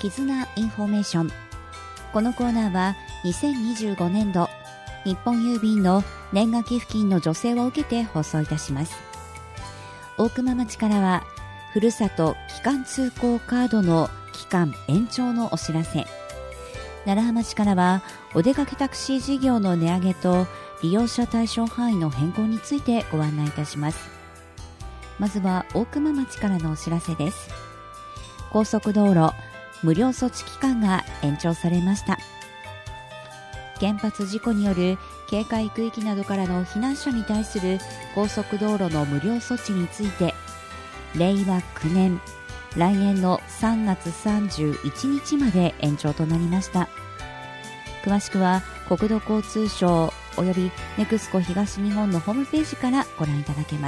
絆インフォメーション。このコーナーは2025年度日本郵便の年賀寄付金の助成を受けて放送いたします。大熊町からはふるさと期間通行カードの期間延長のお知らせ、楢葉町からはお出かけタクシー事業の値上げと利用者対象範囲の変更についてご案内いたします。まずは大熊町からのお知らせです。高速道路無料措置期間が延長されました。原発事故による警戒区域などからの避難者に対する高速道路の無料措置について、令和9年来年の3月31日まで延長となりました。詳しくは国土交通省およびネクスコ東日本のホームページからご覧いただけます。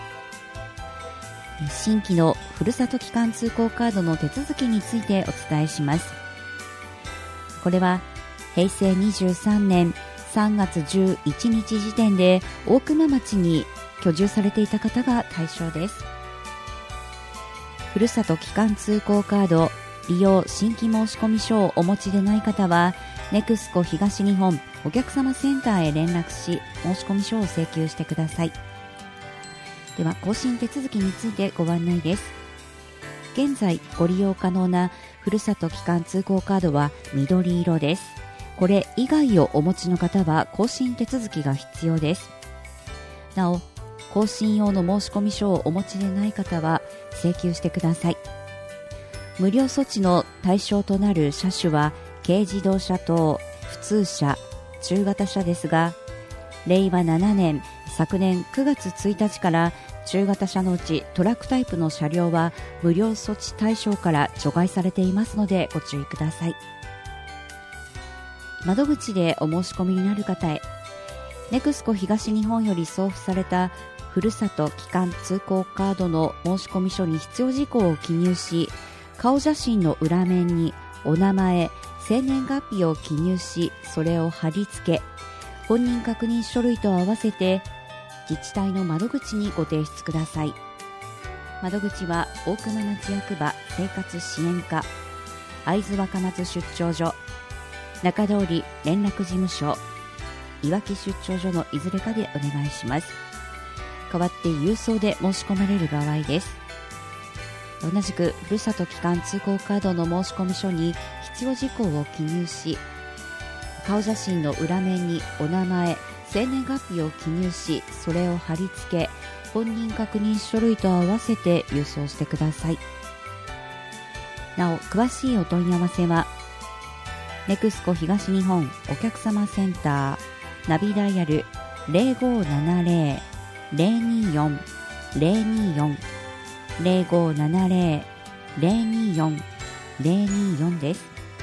新規のふるさと期間通行カードの手続きについてお伝えします。これは平成23年3月11日時点で大熊町に居住されていた方が対象です。ふるさと期間通行カード利用新規申込書をお持ちでない方はネクスコ東日本お客様センターへ連絡し申込書を請求してください。では更新手続きについてご案内です。現在ご利用可能なふるさと期間通行カードは緑色です。これ以外をお持ちの方は更新手続きが必要です。なお更新用の申込書をお持ちでない方は請求してください。無料措置の対象となる車種は軽自動車等普通車中型車ですが、令和7年昨年9月1日から中型車のうちトラックタイプの車両は無料措置対象から除外されていますのでご注意ください。窓口でお申し込みになる方へ、ネクスコ東日本より送付されたふるさと期間通行カードの申込書に必要事項を記入し、顔写真の裏面にお名前、生年月日を記入し、それを貼り付け、本人確認書類と合わせて自治体の窓口にご提出ください。窓口は大熊町役場生活支援課、会津若松出張所、中通り連絡事務所、いわき出張所のいずれかでお願いします。代わって郵送で申し込まれる場合です。同じくふるさと期間通行カードの申込書に必要事項を記入し、顔写真の裏面にお名前、生年月日を記入し、それを貼り付け、本人確認書類と合わせて郵送してください。なお詳しいお問い合わせはネクスコ東日本お客様センターナビダイヤル 0570-024-024 0570-024-024 です。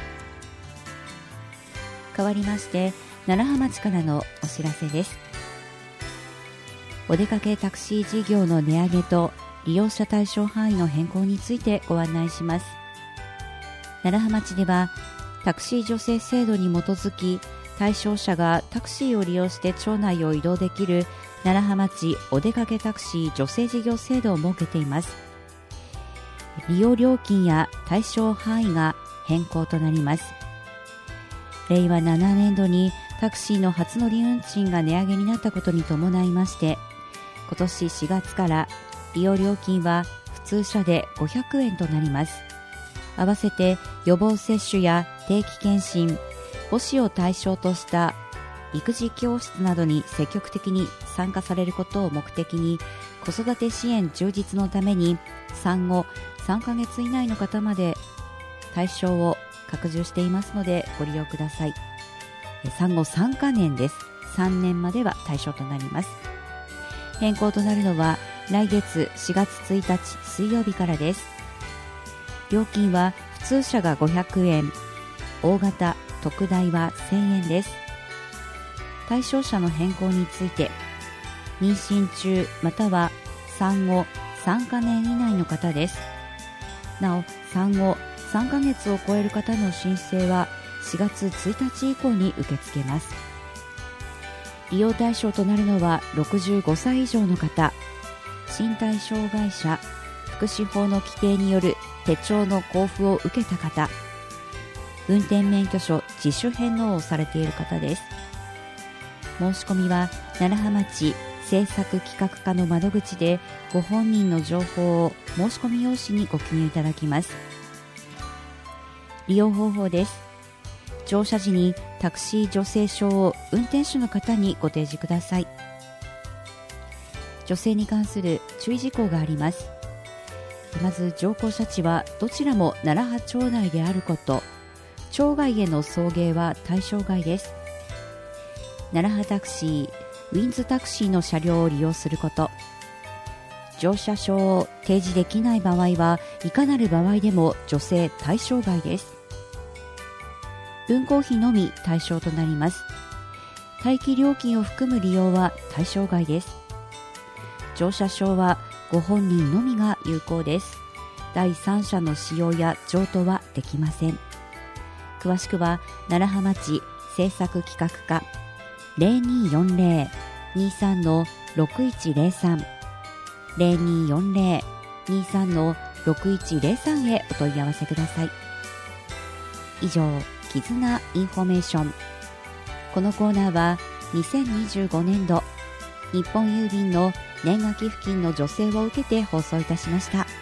変わりまして楢葉町からのお知らせです。お出かけタクシー事業の値上げと利用者対象範囲の変更についてご案内します。楢葉町ではタクシー助成制度に基づき、対象者がタクシーを利用して町内を移動できる楢葉町お出かけタクシー助成事業制度を設けています。利用料金や対象範囲が変更となります。令和7年度にタクシーの初乗り運賃が値上げになったことに伴いまして、今年4月から利用料金は普通車で500円となります。合わせて予防接種や定期検診、母子を対象とした育児教室などに積極的に参加されることを目的に、子育て支援充実のために産後3ヶ月以内の方まで対象を拡充していますのでご利用ください。産後3ヶ年です。3年までは対象となります。変更となるのは来月4月1日水曜日からです。料金は普通車が500円、大型特大は1000円です。対象者の変更について、妊娠中または産後3ヶ年以内の方です。なお産後3ヶ月を超える方の申請は4月1日以降に受け付けます。利用対象となるのは65歳以上の方、身体障害者福祉法の規定による手帳の交付を受けた方、運転免許証自主返納をされている方です。申し込みは楢葉町政策企画課の窓口でご本人の情報を申し込み用紙にご記入いただきます。利用方法です。乗車時にタクシー助成証を運転手の方にご提示ください。助成に関する注意事項があります。まず乗降車地はどちらも楢葉町内であること、町外への送迎は対象外です。楢葉タクシー、ウィンズタクシーの車両を利用すること、乗車証を提示できない場合はいかなる場合でも助成対象外です。運行費のみ対象となります。待機料金を含む利用は対象外です。乗車証はご本人のみが有効です。第三者の使用や譲渡はできません。詳しくは楢葉町政策企画課 0240-23-6103 0240-23-6103 へお問い合わせください。以上、絆インフォメーション。このコーナーは2025年度日本郵便の年賀寄付金の助成を受けて放送いたしました。